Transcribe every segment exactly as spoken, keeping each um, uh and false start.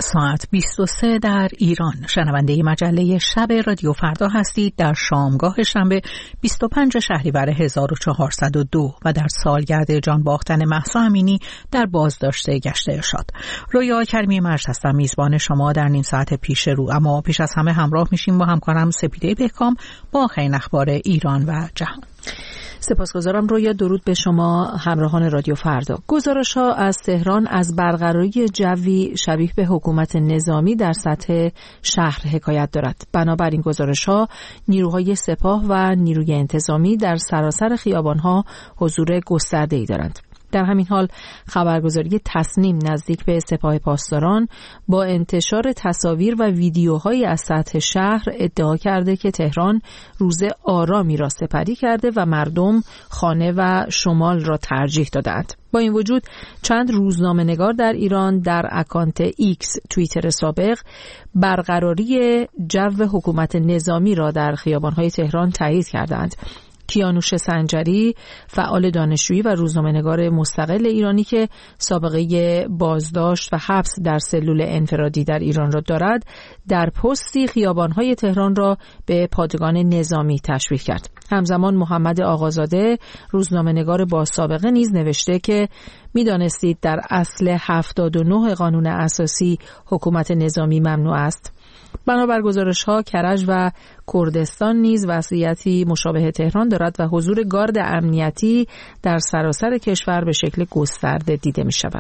ساعت بیست و سه در ایران. شنونده مجله شب رادیو فردا هستید در شامگاه شنبه بیست و پنج شهریور هزار و چهارصد و دو و در سالگرد جان باختن مهسا امینی در بازداشت گشت ارشاد. رویا کریمی مرج هستم میزبان شما در نیم ساعت پیش رو، اما پیش از همه همراه میشیم با همکارم سپیده بهکام با آخرین اخبار ایران و جهان. سپاسگزارم رویا. درود به شما همراهان رادیو فردا. گزارش‌ها از تهران از برقراری جوی شبیه به حکومت نظامی در سطح شهر حکایت دارد. بنابراین گزارش‌ها نیروهای سپاه و نیروی انتظامی در سراسر خیابان‌ها حضور گسترده‌ای دارند. در همین حال خبرگزاری تصنیم نزدیک به سپاه پاسداران با انتشار تصاویر و ویدیوهایی از سطح شهر ادعا کرده که تهران روز آرامی را سپری کرده و مردم خانه و شمال را ترجیح دادند. با این وجود چند روزنامه‌نگار در ایران در اکانت ایکس توییتر سابق برقراری جو حکومت نظامی را در خیابان‌های تهران تایید کردند. کیانوش سنجری، فعال دانشجویی و روزنامه‌نگار مستقل ایرانی که سابقه بازداشت و حبس در سلول انفرادی در ایران را دارد، در پستی خیابان‌های تهران را به پادگان نظامی تشبیه کرد. همزمان محمد آقازاده، روزنامه‌نگار با سابقه نیز نوشته که می‌دانستید در اصل هفتاد و نه قانون اساسی حکومت نظامی ممنوع است. بنابر گزارش‌ها کرج و کردستان نیز وضعیتی مشابه تهران دارد و حضور گارد امنیتی در سراسر کشور به شکل گسترده دیده می‌شود.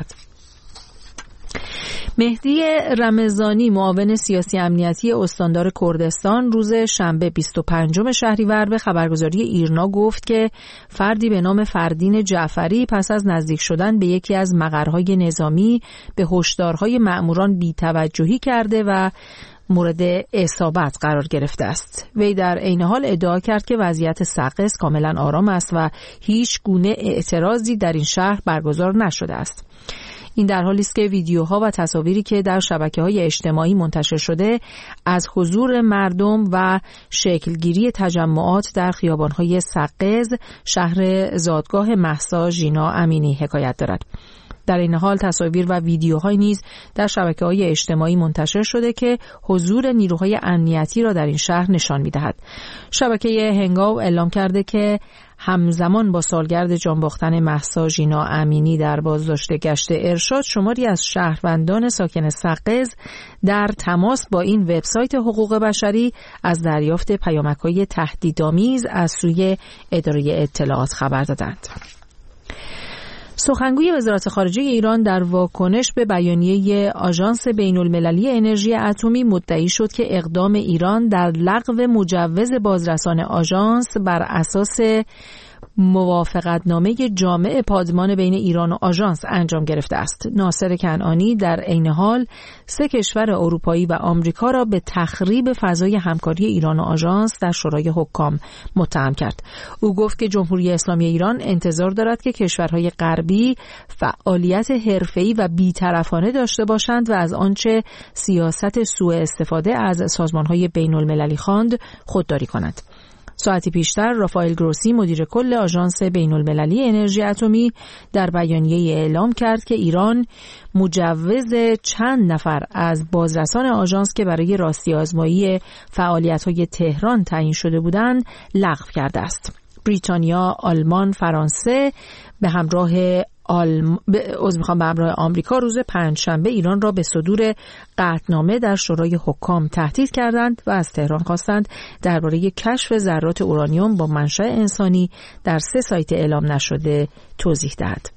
مهدی رمضانی، معاون سیاسی امنیتی استاندار کردستان، روز شنبه بیست و پنجم شهریور به خبرگزاری ایرنا گفت که فردی به نام فردین جعفری پس از نزدیک شدن به یکی از مقرهای نظامی به هشدارهای مأموران بی‌توجهی کرده و مورد اصابت قرار گرفته است. وی در عین حال ادعا کرد که وضعیت سقز کاملا آرام است و هیچ گونه اعتراضی در این شهر برگزار نشده است. این در حالی است که ویدیوها و تصاویری که در شبکه‌های اجتماعی منتشر شده از حضور مردم و شکلگیری تجمعات در خیابان‌های سقز، شهر زادگاه مهسا ژینا امینی حکایت دارد. در این حال تصاویر و ویدیوهای نیز در شبکه‌های اجتماعی منتشر شده که حضور نیروهای امنیتی را در این شهر نشان می‌دهد. شبکه هنگاو اعلام کرده که همزمان با سالگرد جان باختن مهسا ژینا امینی در بازداشت گشت ارشاد، شماری از شهروندان ساکن سقز در تماس با این وبسایت حقوق بشری از دریافت پیامک‌های تهدیدآمیز از سوی اداره اطلاعات خبر دادند. سخنگوی وزارت خارجه ایران در واکنش به بیانیه آژانس بین‌المللی انرژی اتمی مدعی شد که اقدام ایران در لغو مجوز بازرسان آژانس بر اساس موافقتنامه جامع پادمان بین ایران و آژانس انجام گرفته است. ناصر کنعانی در عین حال سه کشور اروپایی و آمریکا را به تخریب فضای همکاری ایران و آژانس در شورای حکام متهم کرد. او گفت که جمهوری اسلامی ایران انتظار دارد که کشورهای غربی فعالیت حرفه‌ای و بی‌طرفانه داشته باشند و از آنچه سیاست سوء استفاده از سازمان‌های بین‌المللی خواند خودداری کنند. ساعتی پیشتر رافائل گروسی، مدیر کل آژانس بین‌المللی انرژی اتمی، در بیانیه اعلام کرد که ایران مجوز چند نفر از بازرسان آژانس که برای راستی آزمایی فعالیت‌های تهران تعیین شده بودند لغو کرده است. بریتانیا، آلمان، فرانسه به همراه آلم... از میخوام به همراه آمریکا روز پنجشنبه ایران را به صدور قطعنامه در شورای حکام تهدید کردند و از تهران خواستند درباره کشف ذرات اورانیوم با منشأ انسانی در سه سایت اعلام نشده توضیح دهد.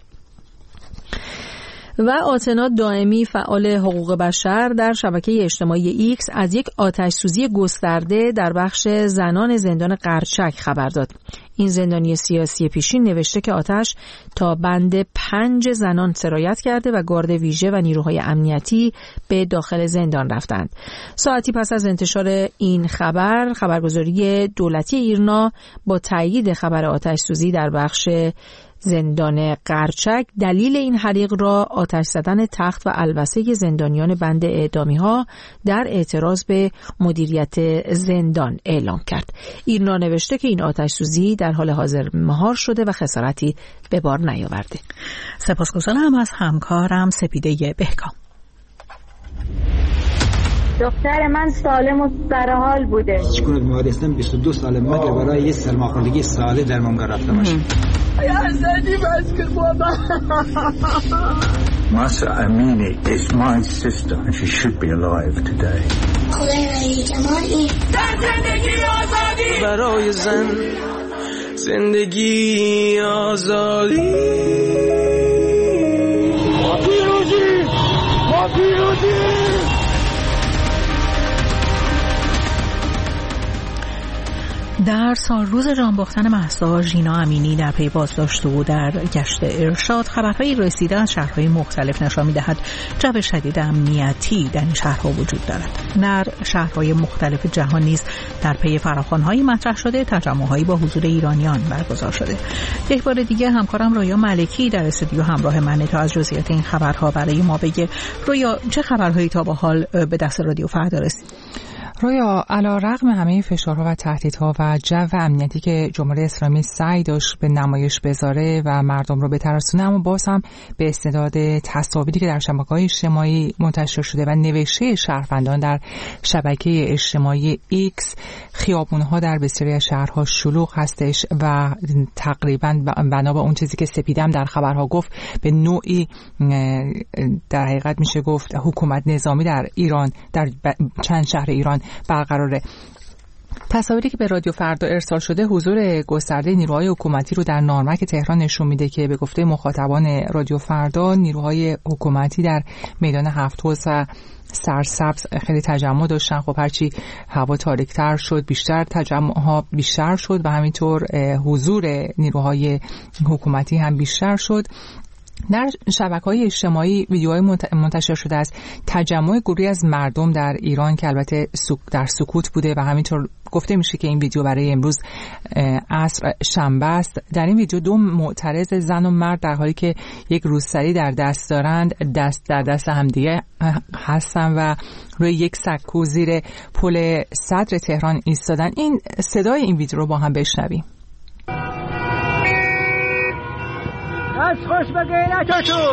و آتنا دائمی، فعال حقوق بشر، در شبکه اجتماعی ایکس از یک آتش‌سوزی گسترده در بخش زنان زندان قرچک خبر داد. این زندانی سیاسی پیشین نوشته که آتش تا بند پنج زنان سرایت کرده و گارد ویژه و نیروهای امنیتی به داخل زندان رفتند. ساعتی پس از انتشار این خبر، خبرگزاری دولتی ایرنا با تایید خبر آتش‌سوزی در بخش زندان قرچک دلیل این حریق را آتش زدن تخت و البسه زندانیان بند اعدامی ها در اعتراض به مدیریت زندان اعلام کرد. ایرنا نوشته که این آتش سوزی در حال حاضر مهار شده و خسارتی به بار نیاورده. سپاسگزارم از همکارم سپیده بهکام. دختر من سالم و سرحال بوده. هیچ گونه بیماری هستم بیست و دو سال مگه برای یه سرماخوردگی ساده درمانگاه رفته باشم. یزدی مسکن بابا. Masa Amini is my sister and she should be alive today. خدای ولی جمالی زندگی آزادی برای زن، زندگی آزادی. ما پیروزی، ما پیروزی. در سال روز جانباختن مهسا، ژینا امینی در پی بازداشت او در گشت ارشاد خبرهایی رسیده از شهرهای مختلف نشان می‌دهد جو شدید امنیتی در این شهرها وجود دارد. در شهرهای مختلف جهان نیز در پی فراخوان‌های مطرح شده تجمع‌هایی با حضور ایرانیان برگزار شده. یک بار دیگه همکارم رویا ملکی در استودیو همراه منه تا از جزئیات این خبرها برای ما بگه. رویا، چه خبرهایی تا به حال به دست رادیو فردا رسید؟ رویا، علی‌رغم همه فشارها و تهدیدها و جو امنیتی که جمهوری اسلامی سعی داشت به نمایش بذاره و مردم رو بترسونه، اما باز هم به استناد تصاویری که در شبکه‌های اجتماعی منتشر شده و نوشته شهروندان در شبکه اجتماعی ایکس، خیابون‌ها در بسیاری از شهرها شلوغ هستش و تقریباً بنا به اون چیزی که سپیدم در خبرها گفت، به نوعی در حقیقت میشه گفت حکومت نظامی در ایران، در چند شهر ایران برقراره. تصاویری که به رادیو فردا ارسال شده حضور گسترده نیروهای حکومتی رو در نارمک تهران نشون میده که به گفته مخاطبان رادیو فردا، نیروهای حکومتی در میدان هفت حوض و سرسبز خیلی تجمع داشتن. خب هرچی هوا تاریک‌تر شد بیشتر تجمع‌ها بیشتر شد و همینطور حضور نیروهای حکومتی هم بیشتر شد. در شبکه‌های اجتماعی ویدیوهای منتشر شده از تجمع گروهی از مردم در ایران که البته در سکوت بوده و همینطور گفته میشه که این ویدیو برای امروز عصر شنبه است. در این ویدیو دو معترض زن و مرد در حالی که یک روسری در دست دارند دست در دست همدیگه هستن و روی یک سکو زیر پل صدر تهران ایستادن. این صدای این ویدیو رو با هم بشنویم. از خوش بگیرتتون.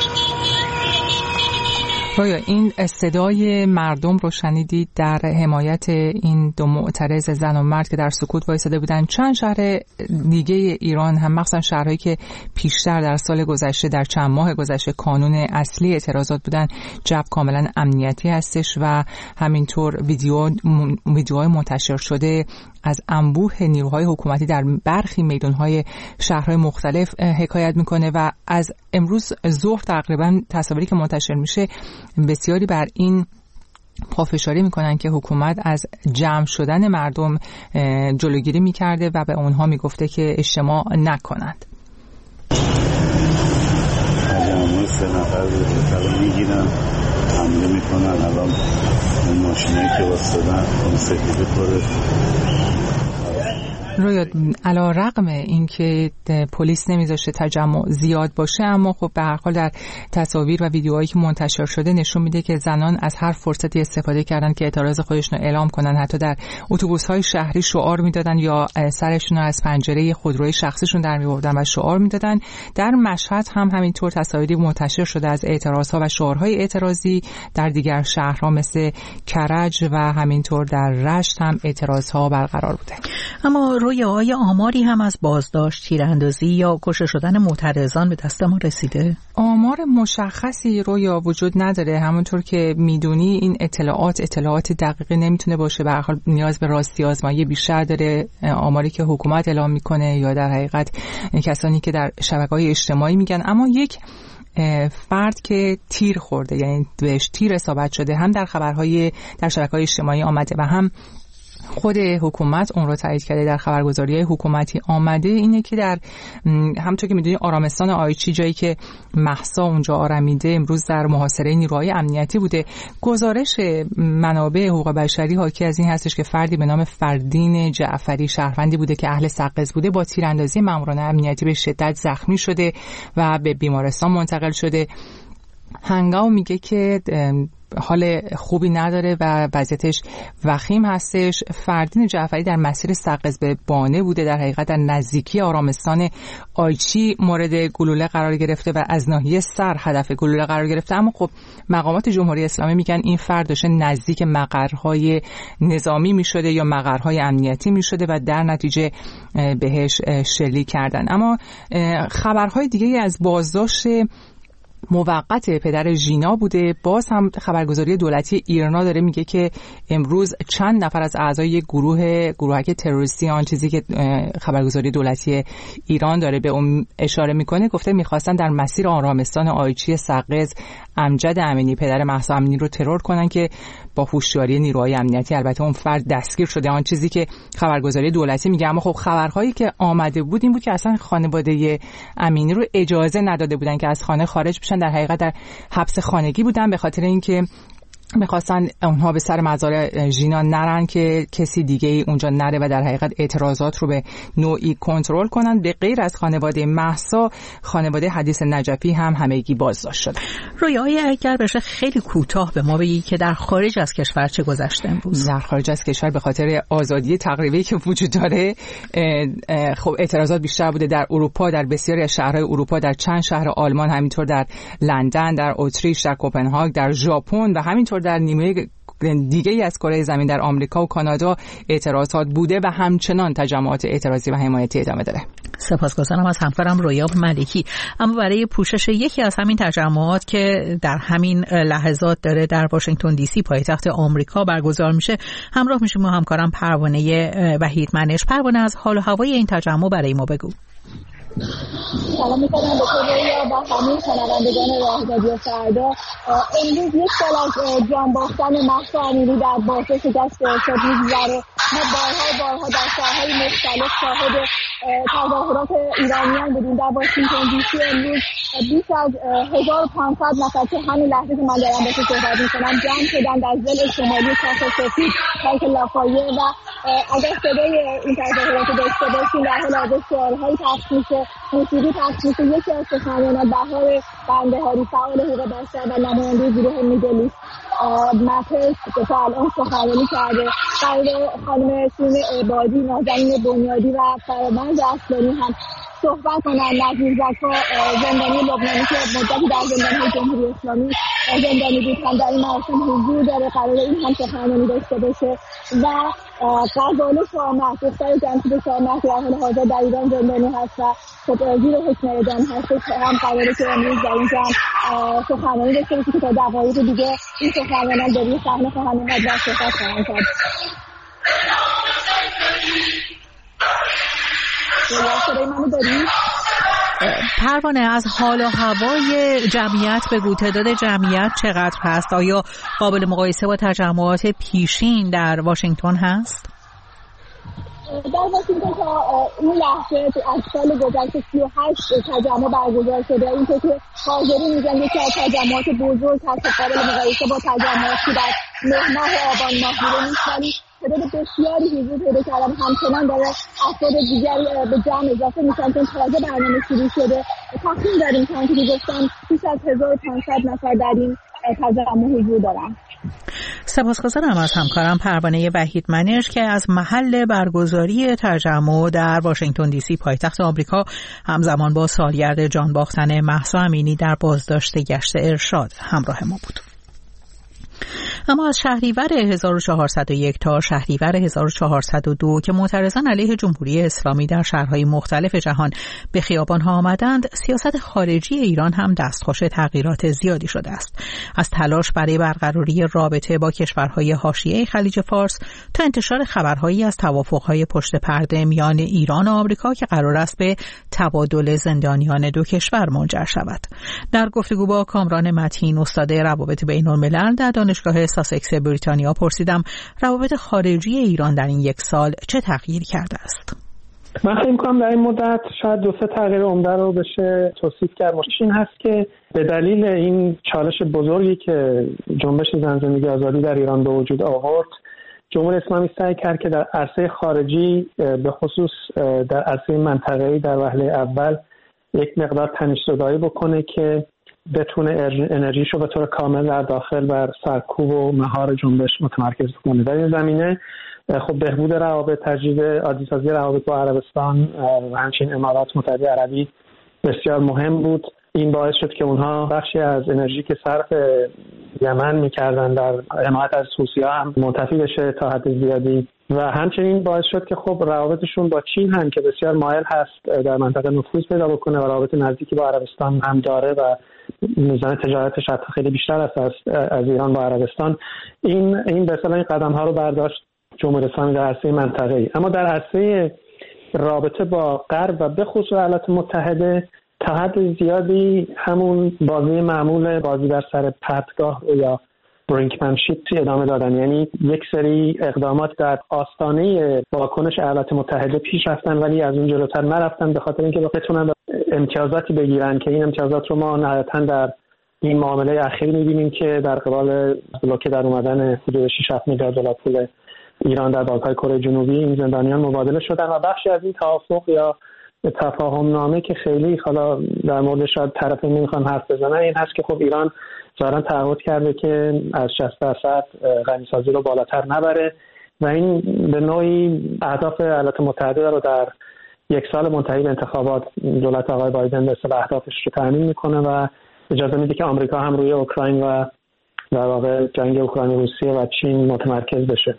رویا، این صدای مردم رو شنیدید در حمایت این دو معترض زن و مرد که در سکوت وایساده بودن. چند شهر دیگه ایران هم، مخصوصا شهرهایی که پیشتر در سال گذشته در چند ماه گذشته کانون اصلی اعتراضات بودن، جو کاملا امنیتی هستش و همینطور ویدیو ویدیوهای منتشر شده از انبوه نیروهای حکومتی در برخی میدانهای شهرهای مختلف حکایت میکنه و از امروز ظهر تقریبا تصاویری که منتشر میشه بسیاری بر این پافشاری میکنن که حکومت از جمع شدن مردم جلوگیری میکرده و به اونها میگفته که اجتماع نکنند. تجمع سه نفر رو میگیرن، حمله میکنن. الان اون ماشینایی که واسدن اون سفیده پره. رویا، علی‌رغم اینکه پلیس نمیذاشته تجمع زیاد باشه، اما خب به هر حال در تصاویر و ویدیوهایی که منتشر شده نشون میده که زنان از هر فرصتی استفاده کردن که اعتراض خودشون رو اعلام کنن. حتی در اتوبوس‌های شهری شعار میدادن یا سرشون رو از پنجره خودروی شخصیشون در می‌آوردن و شعار میدادن. در مشهد هم همینطور تصاویری منتشر شده از اعتراضها و شعارهای اعتراضی. در دیگر شهرها مثل کرج و همینطور در رشت هم اعتراضها برقرار بوده. اما روی آیا آماری هم از بازداشت، تیراندازی یا کشته شدن معترضان به دست ما رسیده؟ آمار مشخصی رویا وجود نداره. همونطور که میدونی این اطلاعات اطلاعات دقیقی نمیتونه باشه، به هر حال نیاز به راستی آزمایی بیشتر داره. آماری که حکومت اعلام میکنه یا در حقیقت کسانی که در شبکه‌های اجتماعی میگن. اما یک فرد که تیر خورده، یعنی بهش تیر اصابت شده، هم در خبرهای در شبکه‌های اجتماعی آمده و هم خود حکومت اون رو تایید کرده، در خبرگزاری‌های حکومتی آمده. اینه که در همونطور که میدونی آرامستان آیچی، جایی که مهسا اونجا آرمیده، امروز در محاصره نیروهای امنیتی بوده. گزارش منابع حقوق بشری حاکی از این هستش که فردی به نام فردین جعفری، شهروندی بوده که اهل سقز بوده، با تیراندازی ماموران امنیتی به شدت زخمی شده و به بیمارستان منتقل شده. هنگام میگه که حال خوبی نداره و وضعیتش وخیم هستش. فردین جعفری در مسیر سقز به بانه بوده، در حقیقت در نزدیکی آرامستان آیچی مورد گلوله قرار گرفته و از ناحیه سر هدف گلوله قرار گرفته. اما خب مقامات جمهوری اسلامی میگن این فرد داشته نزدیک مقرهای نظامی میشده یا مقرهای امنیتی میشده و در نتیجه بهش شلیک کردن. اما خبرهای دیگه از بازداشت موقت پدر ژینا بوده. باز هم خبرگزاری دولتی ایرنا داره میگه که امروز چند نفر از اعضای یک گروه گروهک تروریستی، آن چیزی که خبرگزاری دولتی ایران داره به اون اشاره میکنه، گفته میخواستن در مسیر آرامستان آیچی سقز امجد امینی پدر مهسا امینی رو ترور کنن که با هوشیاری نیروهای امنیتی البته اون فرد دستگیر شده، آن چیزی که خبرگزاری دولتی میگه. اما خب خبرهایی که آمده بود این بود که اصلا خانواده امینی رو اجازه نداده بودن که از خانه خارج بشن، در حقیقت در حبس خانگی بودن به خاطر اینکه میخواستن اونها به سر مزار ژینا نرن که کسی دیگه ای اونجا نره و در حقیقت اعتراضات رو به نوعی کنترل کنن. به غیر از خانواده مهسا، خانواده حدیث نجفی هم همگی بازداشت شدن. رویای اگر بشه خیلی کوتاه به ما بگی که در خارج از کشور چه گذشته امروز؟ در خارج از کشور به خاطر آزادی تقریبی که وجود داره خب اعتراضات بیشتر بوده در اروپا، در بسیاری از شهرهای اروپا، در چند شهر آلمان، همینطور در لندن، در اتریش، در کوپنهاگ، در ژاپن و همینطور در نیمه دیگه ای از کره زمین در آمریکا و کانادا اعتراضات بوده و همچنان تجمعات اعتراضی و حمایتی ادامه داره. سپاسگزارم از همکارم رویا ملکی. اما برای پوشش یکی از همین تجمعات که در همین لحظات داره در واشنگتن دی سی پایتخت آمریکا برگزار میشه، همراه میشیم با همکارم پروانه وحید منش. پروانه، از حال و هوای این تجمع برای ما بگو. سلام میکنم به رویا و همه شنوندگان رادیو فردا. امروز یک سال از جان باختن مهسا امینی در باطن شکست ارشاد می‌گذره. ما بارها بارها در شهرهای مختلف شاهد تظاهرات ایرانیان بودیم. در واشنگتن دی سی امروز بیش از هزار و پانصد نفر که همین لحظه که من دارم با تو صحبت میکنم جمع شدن در ضلع شمالی کاخ سفید پارک لافایه و اگر صدای این تظاهرات رو داشته باشیم در حال حاضر شعارهایی پخش میشه، موسیقی پخش میشه. یکی از سخنرانان بهار بندهاری فعال حقوق بشر و نماینده گروه میدلیست مپس که تا الان سخنرانی کرده، قرار خانم سیم عبادی، نازنین بنیادی و فرامرز اصلانی هم صحبت کنن. نظیر زکا زندانی لبنانی که مدتی در زندان‌های جمهوری اسلامی زندانی بود هم در این مراسم حضور داره، قرار این هم سخنرانی داشته باشه. و غزاله شامخ، دختر جمشید شامخ در حال حاضر در ایران زندانی هست و خب زیر حکم اعدام هست، هم قراره که امروز در این جمع سخنرانی داشته باشه که تا دقایق دیگه این سخنرانان در روی صحنه خواهند اومد و صحبت خواهند کرد. صدای منو داری؟ پروانه، از حال و هوای جمعیت بگو، تعداد جمعیت چقدر هست؟ آیا قابل مقایسه با تجمعات پیشین در واشنگتن هست؟ در واشنگتن تا این لحظه از سال گذشته سی و هشت تجمع برگزار شده. این که حاضرین میگن یکی از تجمعات بزرگ هست، قابل مقایسه با تجمعاتی در نه ماه آبان ماه بوده نیست، ولی تعداد بسیاری حضور پیدا کردن. همچنان داره افراد دیگری به جمع اضافه میشن چون تازه برنامه شروع شده. تخمین داریم که همونطور که گفتم بیش از هزار و پانصد نفر در این تجمع حضور دارن. سپاسگزارم از همکارم پروانه وحید منش که از محل برگزاری تجمع در واشنگتن دی سی پایتخت آمریکا همزمان با سالگرد جان باختن مهسا امینی در بازداشت گشت ارشاد همراه ما بود. اما از شهریور هزار و چهارصد و یک تا شهریور هزار و چهارصد و دو که معترضان علیه جمهوری اسلامی در شهرهای مختلف جهان به خیابان‌ها آمدند، سیاست خارجی ایران هم دستخوش تغییرات زیادی شده است. از تلاش برای برقراری رابطه با کشورهای حاشیه خلیج فارس تا انتشار خبرهایی از توافق‌های پشت پرده میان ایران و آمریکا که قرار است به تبادل زندانیان دو کشور منجر شود. در گفتگو با کامران متین، استاد روابط بین‌الملل در دانشگاه ساسکس بریتانیا، پرسیدم روابط خارجی ایران در این یک سال چه تغییری کرده است. من فکر می‌کنم در این مدت شاید دو سه تغییر عمده رو بشه توصیف کرد. این هست که به دلیل این چالش بزرگی که جنبش زن زندگی آزادی در ایران به وجود آورد، جمهوری اسلامی سعی کرد که در عرصه خارجی به خصوص در عرصه منطقه‌ای در وهله اول یک مقدار تنش‌زدایی بکنه که بتونه انرژیشو به طور کامل در داخل بر سرکوب و مهار جنبش متمرکز کنه. در این زمینه خب بهبود روابط، تجدید عادی‌سازی روابط با عربستان و همچنین امارات متحده عربی بسیار مهم بود. این باعث شد که اونها بخشی از انرژی که صرف یمن می‌کردن در حمایت از حوثی‌ها هم منتفی بشه تا حد زیادی و همچنین باعث شد که خب روابطشون با چین هم که بسیار مایل هست در منطقه نفوذ پیدا بکنه و روابط نزدیکی با عربستان هم داره و میزان تجارتش حتی خیلی بیشتر است از, از ایران با عربستان، این این به اصطلاح این قدم‌ها رو برداشت جمهوری اسلامی در عرصه منطقه‌ای. اما در عرصه رابطه با غرب و به خصوص ایالات متحده تا حد زیادی همون بازی معمول بازی در سر پرتگاه یا برینکمنشیپ ادامه دادن، یعنی یک سری اقدامات در آستانه واکنش ایالات متحده پیش رفتن ولی از اون جلوتر نرفتن به خاطر اینکه بتونن امتیازاتی بگیرن که این امتیازات رو ما نهایتاً در این معامله اخیر می‌بینیم که در قبال بلوکه در اومدن حدود شش هفت میلیارد دلار پول ایران در بانک‌های کره جنوبی این زندانیان مبادله شدن و بخشی از این توافق یا تفاهم نامه که خیلی حالا در مورد شاید طرفین نمیخوان حرف بزنن این هست که خب ایران ظاهراً تعهد کرده که از شصت درصد غنیسازی رو بالاتر نبره و این به نوعی اهداف ایالات متحده رو در یک سال منتهی به انتخابات دولت آقای بایدن به اصطلاح اهدافش رو تامین میکنه و اجازه میده که آمریکا هم روی اوکراین و در واقع جنگ اوکراین روسیه و چین متمرکز بشه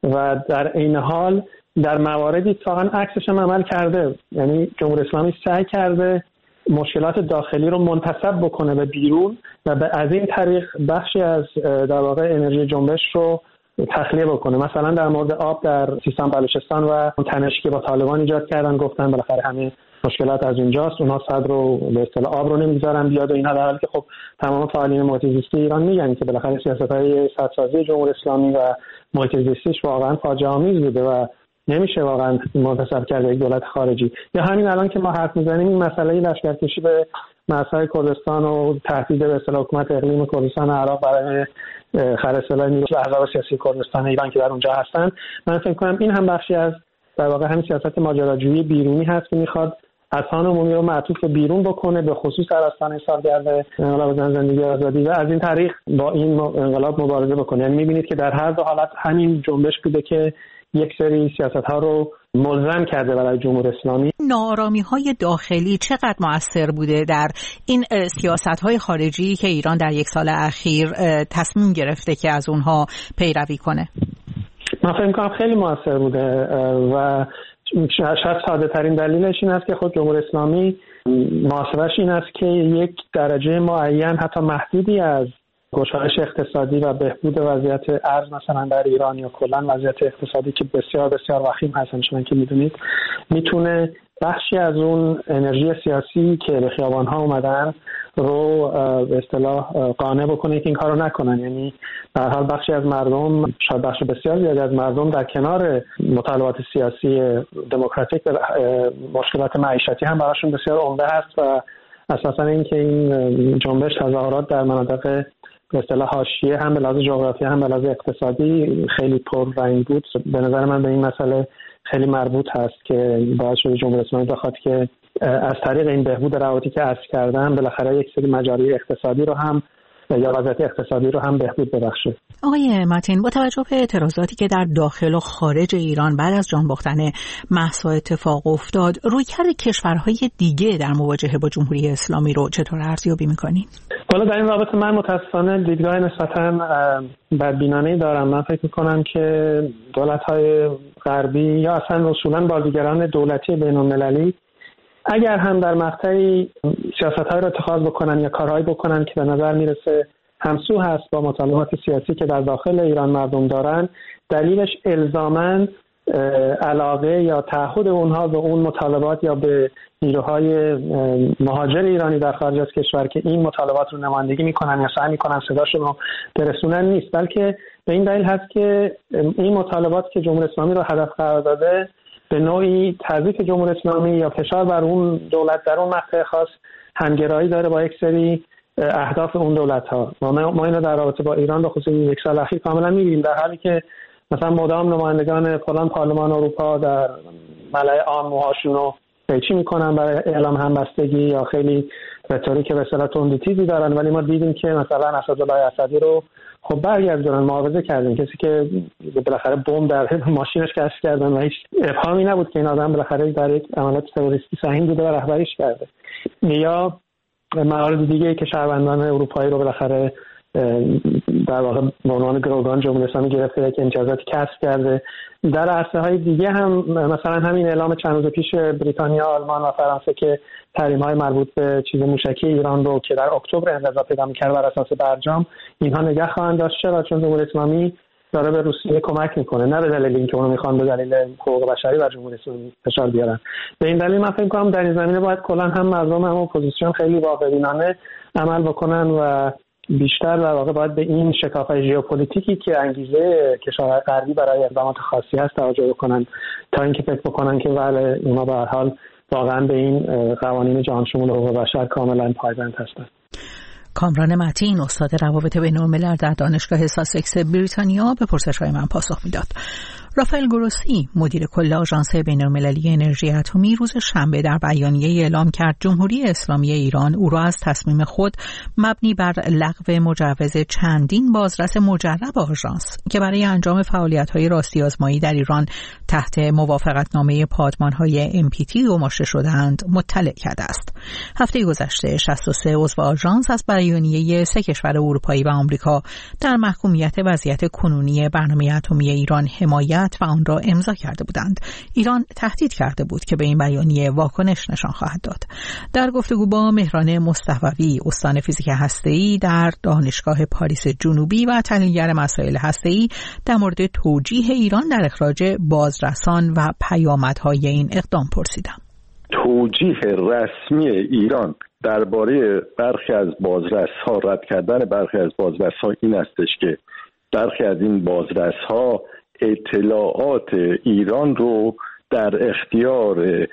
و در این حال در مواردی اتفاقاً عکسش هم عمل کرده، یعنی جمهوری اسلامی سعی کرده مشکلات داخلی رو منتسب بکنه به بیرون و از این طریق بخشی از در واقع انرژی جنبش رو تخلیه بکنه. مثلا در مورد آب در سیستان بلوچستان و تنشی که با طالبان ایجاد کردن گفتن بالاخره همه مشکلات از اونجاست، اونها صد رو به اصطلاح آب رو نمیذارن بیاد و اینها، در حالی که خب تمام فعالین محیط زیستی ایران میگن که بالاخره سیاست‌های سدسازی جمهوری اسلامی و محیط زیستیش واقعا فاجعه آمیز بوده و نمیشه واقعا منتسب کرد یک دولت خارجی. یا همین الان که ما حرف میزنیم این مسئله لشکرکشی به مرزهای کردستان و تهدید به اصطلاح حکومت اقلیم کردستان عراق برای خرج سلاح نیروی احزاب سیاسی کردستان ایران که در اونجا هستن، من فکر کنم این هم بخشی از در واقع همین سیاست ماجراجویی بیرونی هست که میخواد اذهان عمومی رو معطوف بیرون بکنه به خصوص در آستانه سالگرد انقلاب زن زندگی آزادی و از این طریق با این انقلاب مبارزه بکنه. یعنی میبینید که در هر دو حالت همین جنبش بوده که یک سری سیاست‌ها رو ملزم کرده برای جمهوری اسلامی. ناآرامی‌های داخلی چقدر مؤثر بوده در این سیاست‌های خارجی که ایران در یک سال اخیر تصمیم گرفته که از اونها پیروی کنه؟ من فکر می‌کنم خیلی مؤثر بوده و شاید ساده ترین دلیلش این است که خود جمهوری اسلامی محاسبه‌اش این است که یک درجه معین حتی محدودی از گشایش اقتصادی و بهبود وضعیت ارز مثلا در ایران یا کلا وضعیت اقتصادی که بسیار بسیار وخیم هست همچنان که میدونید میتونه بخشی از اون انرژی سیاسی که به خیابان‌ها اومدن رو به اصطلاح قانع بکنه که این کارو نکنن. یعنی به هر حال بخشی از مردم، شاید بخش بسیار زیادی از مردم در کنار مطالبات سیاسی دموکراتیک مشکلات معیشتی هم براشون بسیار عمده هست و اساساً این که این جنبش تظاهرات در مناطق به اصطلاح حاشیه هم به لحاظ جغرافیایی هم به لحاظ اقتصادی خیلی پررنگ بود، به نظر من به این مسئله خیلی مربوط هست که باعث شده جمهوری اسلامی بخواد که از طریق این بهبود روابطی که عرض کردم بالاخره یک سری مجاری اقتصادی رو هم یا وضعیت اقتصادی رو هم بهبود ببخشه. آقای متین، با توجه به اعتراضاتی که در داخل و خارج ایران بعد از جان باختن مهسا اتفاق افتاد، رویکرد کشورهای دیگه در مواجهه با جمهوری اسلامی رو چطور ارزیابی می‌کنید؟ حالا در این رابطه من متأسفانه دیدگاه نسبتاً بدبینانه‌ای دارم. من فکر می‌کنم که دولت‌های غربی یا اصلا اصولاً بازیگران دولتی بین‌المللی اگر هم در مقطعی سیاست‌های رو اتخاذ بکنن یا کارهایی بکنن که به نظر میرسه همسو هست با مطالبات سیاسی که در داخل ایران مردم دارن، دلیلش الزاماً علاقه یا تعهد اونها به اون مطالبات یا به نیروهای مهاجر ایرانی در خارج از کشور که این مطالبات رو نمایندگی میکنن یا سعی میکنن صداشون رو برسونن نیست، بلکه به این دلیل هست که این مطالبات که جمهوری اسلامی رو هدف قرار داده به نوعی تضعیف جمهوری اسلامی یا فشار بر اون دولت در اون مقطع خاص همگرایی داره با یک سری اهداف اون دولت‌ها. ما ما اینو در رابطه با ایران به خصوص یک سال اخیر کاملا می‌بینیم، در حالی که مثلا مدام نمایندگان فلان پارلمان اروپا در ملأ عام موهاشون رو قیچی میکنن برای اعلام همبستگی یا خیلی رتوریک به اصطلاح تندتیزی دارن، ولی ما دیدیم که مثلا اسدالله اسدی رو خب برگردونن، معاوضه کردن، کسی که بالاخره بمب در ماشینش کشف کردن و هیچ ابهامی نبود که این آدم بالاخره در یک عملیات تروریستی سهیم بوده و رهبریش کرده. یا موارد دیگه که شهروندان اروپایی رو بالاخره در واقع به عنوان گروگان جمهوری اسلامی گرفته که امتیازاتی کسب کرده. در عرصه های دیگه هم مثلا همین اعلام چند روز پیش بریتانیا، آلمان و فرانسه که تحریم های مربوط به چیز موشکی ایران رو که در اکتبر انقضا پیدا می‌کرد بر اساس برجام اینها نگه خواهند داشت. چرا؟ چون جمهوری اسلامی داره به روسیه کمک میکنه، نه به دلیل اینکه اونو میخوان به دلیل حقوق بشری بر جمهوری اسلامی فشار بیارن. به این دلیل من فکر می‌کنم در این زمینه باید کلا هم مردم هم اپوزیسیون خیلی واقع‌بینانه عمل بکنن و بیشتر در واقع باید به این شکاف‌های ژئوپلیتیکی که انگیزه کشورهای غربی برای اقدامات خاصی هست توجه بکنن تا اینکه فکر بکنن که بله اونا به هر حال واقعا به این قوانین جهان شمول حقوق بشر کاملا پایبند هستند. کامران متین، استاد روابط بین‌الملل در دانشگاه ساسکس بریتانیا، به پرسش‌های من پاسخ میداد. رافائل گروسی، مدیر کل آژانس بین‌المللی انرژی اتمی، روز شنبه در بیانیه‌ای اعلام کرد جمهوری اسلامی ایران او را از تصمیم خود مبنی بر لغو مجوز چندین بازرس مجرب آژانس که برای انجام فعالیت‌های راستی آزمایی در ایران تحت موافقتنامه پادمان‌های ام پی تی گماشته شده‌اند مطلع کرده است. هفته گذشته شصت و سه عضو آژانس از بیانیه سه کشور اروپایی و آمریکا در محکومیت وضعیت کنونی برنامه اتمی ایران حمایت و آن را امضا کرده بودند. ایران تهدید کرده بود که به این بیانیه واکنش نشان خواهد داد. در گفتگو با مهران مصطفوی، استاد فیزیک هسته‌ای در دانشگاه پاریس جنوبی و تحلیلگر مسائل هسته‌ای، در مورد توجیه ایران در اخراج بازرسان و پیامدهای این اقدام پرسیدم. توجیه رسمی ایران درباره برخی از بازرس‌ها، رد کردن برخی از بازرس‌ها این استش که برخی از این بازرس‌ها اطلاعات ایران رو در اختیار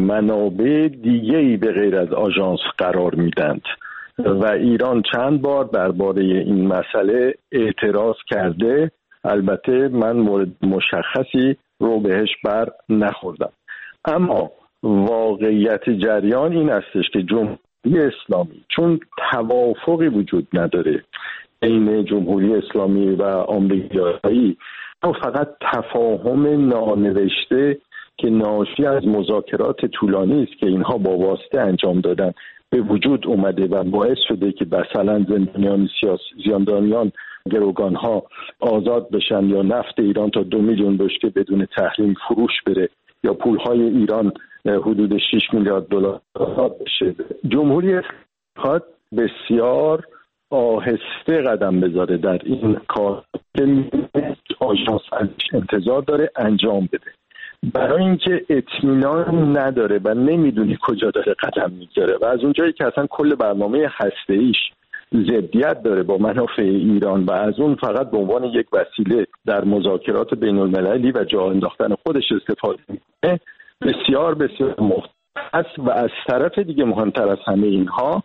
منابع دیگه‌ای به غیر از آژانس قرار میدند و ایران چند بار درباره این مسئله اعتراض کرده. البته من مورد مشخصی رو بهش بر نخوردم، اما واقعیت جریان این استش که جمهوری اسلامی چون توافقی وجود نداره بین جمهوری اسلامی و آمریکایی، فقط تفاهم نانوشته که ناشی از مذاکرات طولانی است که اینها با واسطه انجام دادن به وجود اومده و باعث شده که مثلا زندانیان سیاسی، زندانیان گروگان ها آزاد بشن یا نفت ایران تا دو میلیون بشکه بدون تحریم فروش بره یا پولهای ایران حدود شش میلیارد دلار بشه. جمهوری اسلامی بسیار آهسته قدم بذاره در این کار که آژانس انتظار داره انجام بده، برای اینکه اطمینان نداره و نمیدونی کجا داره قدم میذاره و از اونجایی که اصلا کل برنامه هسته‌ایش ضدیت داره با منافع ایران و از اون فقط به عنوان یک وسیله در مذاکرات بین‌المللی و جا انداختن خودش استفاده میکنه، بسیار بسیار مختص و از طرف دیگه مهمتر از همه اینها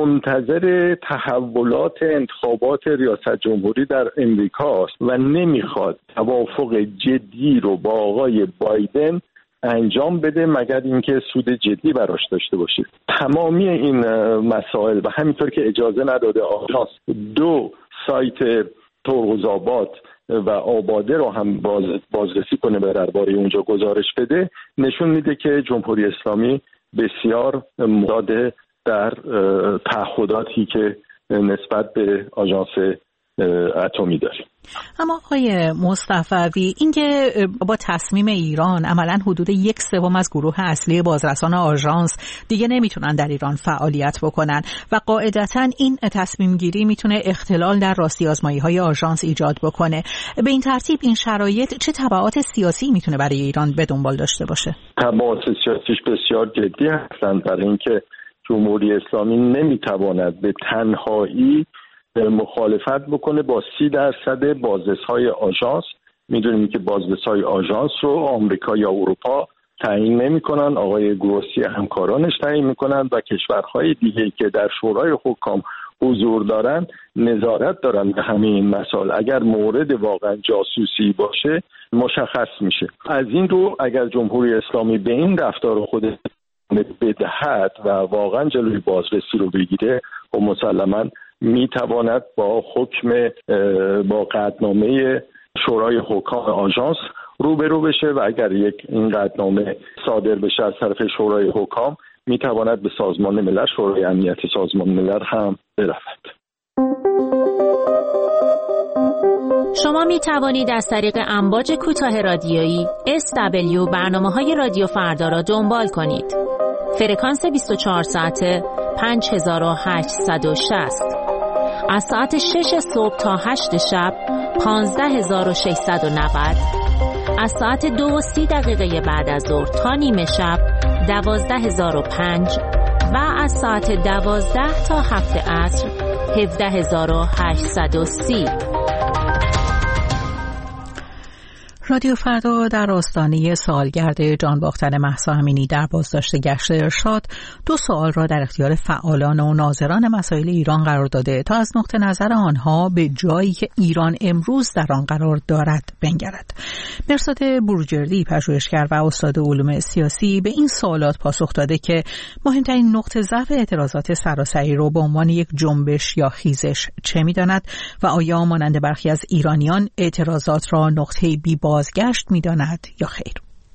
منتظر تحولات انتخابات ریاست جمهوری در امریکا است و نمیخواد توافق جدی رو با آقای بایدن انجام بده مگر اینکه سود جدی براش داشته باشه. تمامی این مسائل و همینطور که اجازه نداده آژانس دو سایت ترغزآباد و آباده رو هم باز بازرسی کنه و درباره اونجا گزارش بده، نشون میده که جمهوری اسلامی بسیار مداد در تعهداتی که نسبت به آژانس اتمی داریم. اما آقای مصطفوی، اینکه با تصمیم ایران عملاً حدود یک سوم از گروه اصلی بازرسان آژانس دیگه نمیتونن در ایران فعالیت بکنن و قاعدتاً این تصمیم گیری میتونه اختلال در راستی آزمایی های آژانس ایجاد بکنه، به این ترتیب این شرایط چه تبعات سیاسی میتونه برای ایران به دنبال داشته باشه؟ تبعات سیاسیش بسیار جدی هستند، برای اینکه جمهوری اسلامی نمیتواند به تنهایی مخالفت بکنه با سی درصد بازرس‌های آژانس. میدونیم که بازرس‌های آژانس رو آمریکا یا اروپا تعیین نمی‌کنن، آقای گروسی همکارانش تعیین می‌کنن و کشورهای دیگه که در شورای حکام حضور دارن نظارت دارن به همه این مسائل. اگر مورد واقعا جاسوسی باشه مشخص میشه. از این رو اگر جمهوری اسلامی به این رفتار خود بدهد و واقعا جلوی بازرسی رو بگیره و مسلماً میتواند با حکم با قطعنامه شورای حکام آژانس روبرو بشه و اگر یک این قطعنامه صادر بشه از طرف شورای حکام میتواند به سازمان ملل، شورای امنیت سازمان ملل هم برود. شما می توانید از طریق امواج کوتاه رادیویی اس دبلیو برنامه‌های رادیو فردا را دنبال کنید. فرکانس بیست و چهار ساعته پنج هزار و هشتصد و شصت، از ساعت شش صبح تا هشت شب پانزده هزار و ششصد و نود، از ساعت دو و سی دقیقه بعد از ظهر تا نیمه شب دوازده هزار و پنج و از ساعت دوازده تا هفت عصر هفده هزار و هشتصد و سی. رادیو فردا در آستانه سالگرد جان باختن مهسا امینی در بازداشت گشت ارشاد دو سوال را در اختیار فعالان و ناظران مسائل ایران قرار داده تا از نقطه نظر آنها به جایی که ایران امروز در آن قرار دارد بنگرد. مرصاد بروجردی، پژوهشگر و استاد علوم سیاسی، به این سوالات پاسخ داده که مهمترین نقطه ضعف اعتراضات سراسری را به عنوان یک جنبش یا خیزش چه می‌داند و آیا مانند برخی از ایرانیان اعتراضات را نقطه بی بازگشت می‌داند یا خیر؟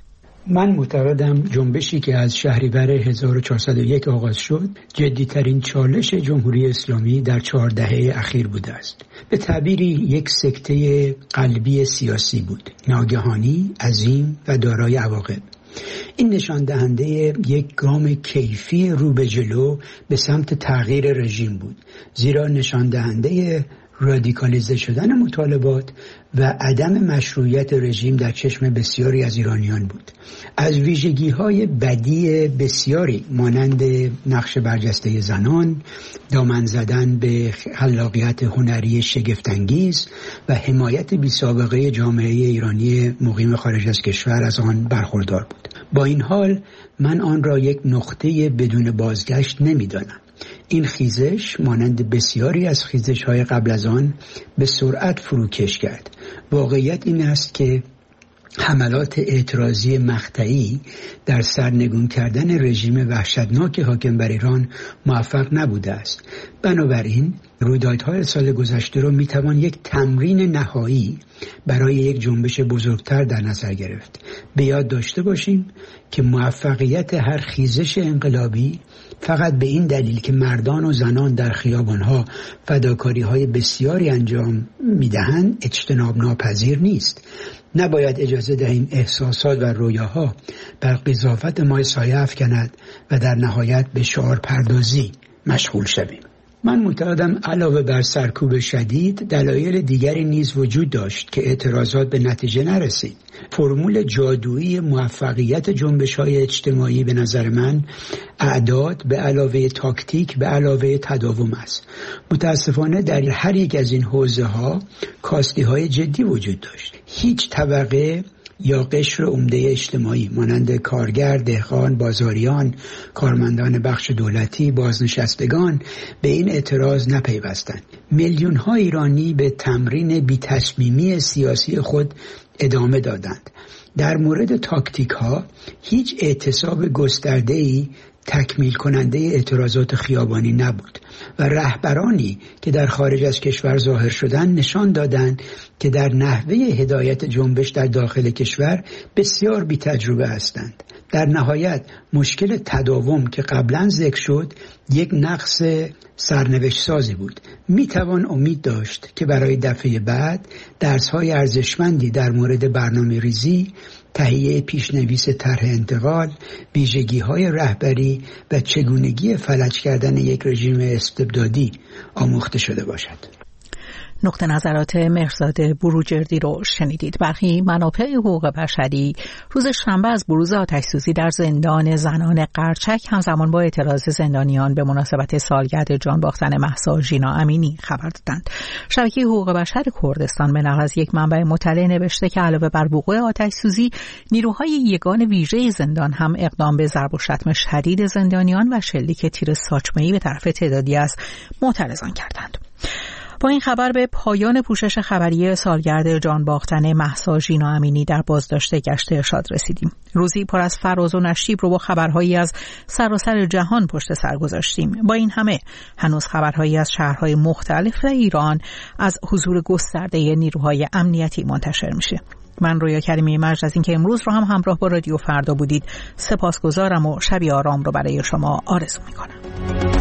من معتقدم جنبشی که از شهریور هزار و چهارصد و یک آغاز شد جدی‌ترین چالش جمهوری اسلامی در چهار دهه اخیر بوده است. به تعبیری یک سکته قلبی سیاسی بود، ناگهانی، عظیم و دارای عواقب. این نشان دهنده یک گام کیفی رو به جلو به سمت تغییر رژیم بود، زیرا نشان دهنده رادیکالیزه شدن مطالبات و عدم مشروعیت رژیم در چشم بسیاری از ایرانیان بود. از ویژگی‌های بدی بسیاری مانند نقش برجسته زنان، دامن زدن به خلاقیت هنری شگفت‌انگیز و حمایت بی‌سابقه جامعه ایرانی مقیم خارج از کشور از آن برخوردار بود. با این حال من آن را یک نقطه بدون بازگشت نمی‌دانم. این خیزش مانند بسیاری از خیزش‌های قبل از آن به سرعت فروکش کرد. واقعیت این است که حملات اعتراضی مقطعی در سرنگون کردن رژیم وحشتناک حاکم بر ایران موفق نبوده است. بنابراین رویدادهای سال گذشته را میتوان یک تمرین نهایی برای یک جنبش بزرگتر در نظر گرفت. به یاد داشته باشیم که موفقیت هر خیزش انقلابی فقط به این دلیل که مردان و زنان در خیابانها فداکاری‌های بسیاری انجام میدهند اجتناب ناپذیر نیست. نباید اجازه دهیم احساسات و رویاها بر قضاوت ما سایه افکند و در نهایت به شعار پردازی مشغول شویم. من معتقدم علاوه بر سرکوب شدید دلایل دیگری نیز وجود داشت که اعتراضات به نتیجه نرسید. فرمول جادویی موفقیت جنبش‌های اجتماعی به نظر من اعداد به علاوه تاکتیک به علاوه تداوم است. متاسفانه در هر یک از این حوزه‌ها کاستی‌های جدی وجود داشت. هیچ طبقه یا قشر عمده اجتماعی مانند کارگر، دهقان، بازاریان، کارمندان بخش دولتی، بازنشستگان به این اعتراض نپیوستند. میلیون ها ایرانی به تمرین بی تصمیمی سیاسی خود ادامه دادند. در مورد تاکتیک ها هیچ اعتصاب گسترده‌ای تکمیل کننده اعتراضات خیابانی نبود و رهبرانی که در خارج از کشور ظاهر شدند نشان دادند که در نحوه هدایت جنبش در داخل کشور بسیار بی تجربه هستند. در نهایت مشکل تداوم که قبلا ذکر شد یک نقص سرنوشت سازی بود. می توان امید داشت که برای دفعه بعد درس‌های ارزشمندی در مورد برنامه ریزی، تهیه پیشنویس طرح انتقال، ویژگی‌های رهبری و چگونگی فلج کردن یک رژیم استبدادی آموخته شده باشد. نقطه نظرات مرصاد بروجردی رو شنیدید. برخی منابع حقوق بشری روز شنبه از بروز آتش‌سوزی در زندان زنان قرچک همزمان با اعتراض زندانیان به مناسبت سالگرد جان باختن مهسا ژینا امینی خبر دادند. شبکه حقوق بشر کردستان به نقل از یک منبع مطلع نوشته که علاوه بر وقوع آتش‌سوزی، نیروهای یگان ویژه زندان هم اقدام به ضرب و شتم شدید زندانیان و شلیک تیر ساچمه‌ای به طرف تعدادی از معترضان کردند. با این خبر به پایان پوشش خبری سالگرد جان باختن مهسا ژینا امینی در بازداشت گشت ارشاد رسیدیم. روزی پر از فراز و نشیب رو با خبرهایی از سراسر جهان پشت سر گذاشتیم. با این همه هنوز خبرهایی از شهرهای مختلف ایران از حضور گسترده نیروهای امنیتی منتشر میشه. من رویا کریمی مجد از اینکه امروز رو هم همراه با رادیو فردا بودید سپاسگزارم و شبی آرام رو برای شما آرزو میکنم.